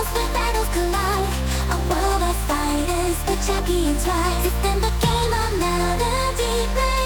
Worlds where battles collide, a world of fighters, the champions rise. System became a melody.